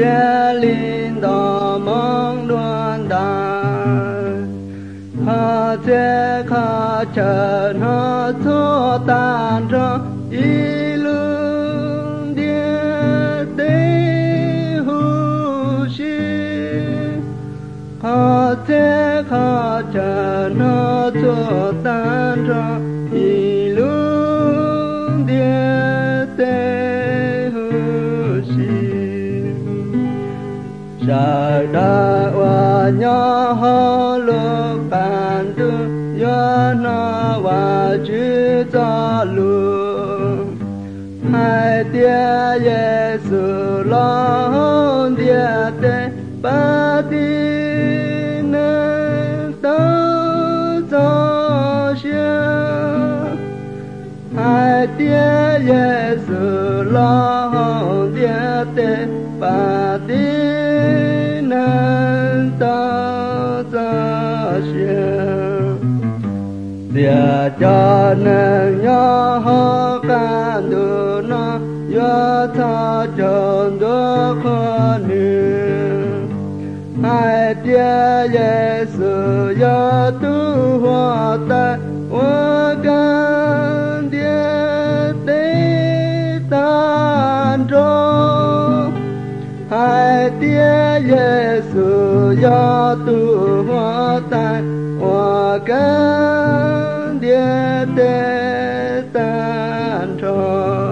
địa linh đó mong đoan đàn họ sẽ khó chờ nó thua tan cho ý lương địa tế hữu sinh họ sẽ khó chờ nó thua tan cho ý lương địa tế hữu sinh trời đã qua nhỏ họ lúc bàn tư do nó và chữ cho luôn hai tia Giêsu lo hôn địa tế ba tin nên tao cho xia hai tia Giêsu lo hôn địa tế ba tin nên tao cho xia địa cho nên nhỏ họ can du nó do tha tròn đó khó nương hai tia Giêsu do tu hoa ta hoa can địa tế tan trôi hai tia Giêsu do tu hoa ta hoa can địa tế tan trôi